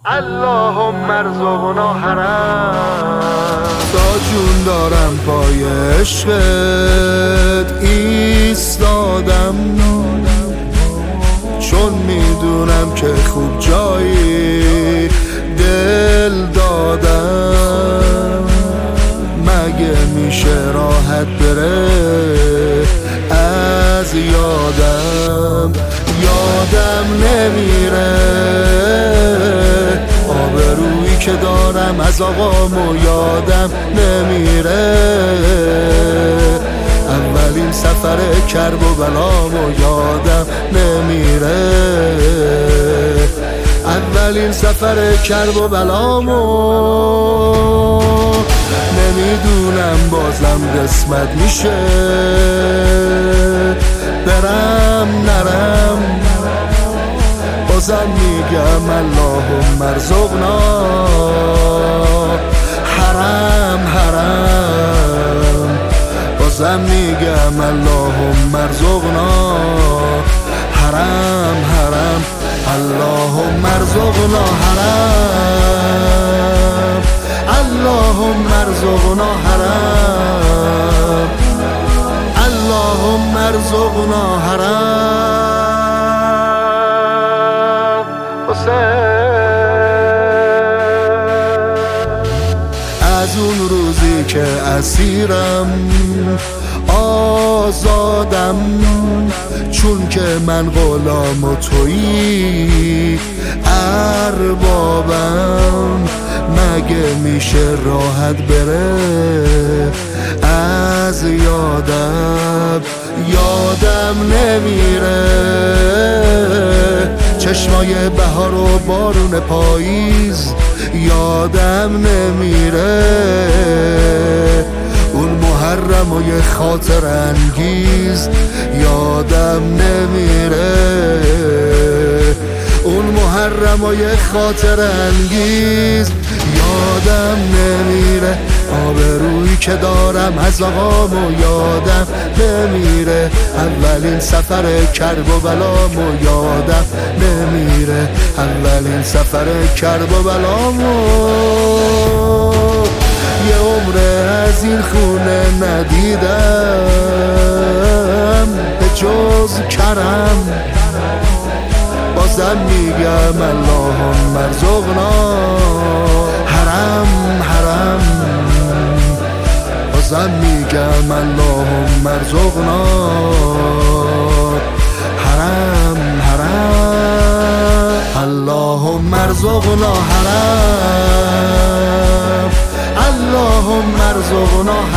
اللهم ارزقنا حرم. تا جون دارم پای عشقت ایستادم، چون میدونم که خوب جایی دل دادم. مگه میشه راحت بره از یادم نمیره آبرویی که دارم از آقامو یادم نمیره. اولین سفر کرب و بلامو یادم نمیره. اولین سفر کرب و بلامو نمیدونم بازم قسمت میشه برم نرم. بازم میگم اللهم ارزقنا حرم. بازم میگم اللهم ارزقنا حرم. اللهم ارزقنا حرم. اللهم ارزقنا حرم. اللهم ارزقنا حرم. از اون روزی که اسیرم آزادم، چون که من غلام و تویی اربابم. مگه میشه راحت بره از یادم نمیره. چشمای بهار و بارون پاییز یادم نمیره. اون محرم و یه خاطر انگیز یادم نمیره. اون محرم و یه خاطر انگیز یادم نمیره. آبرویی که دارم از آقامو یادم نمیره. اولین سفر کرب و بلامو یادم نمیره. اولین سفر کرب و بلامو یه عمره از این خونه ندیدم به جز کرم. بازم میگم اللهم ارزقنا حرم. بازم میگم اللهم ارزقنا حرم. اللهم ارزقنا حرم. اللهم ارزقنا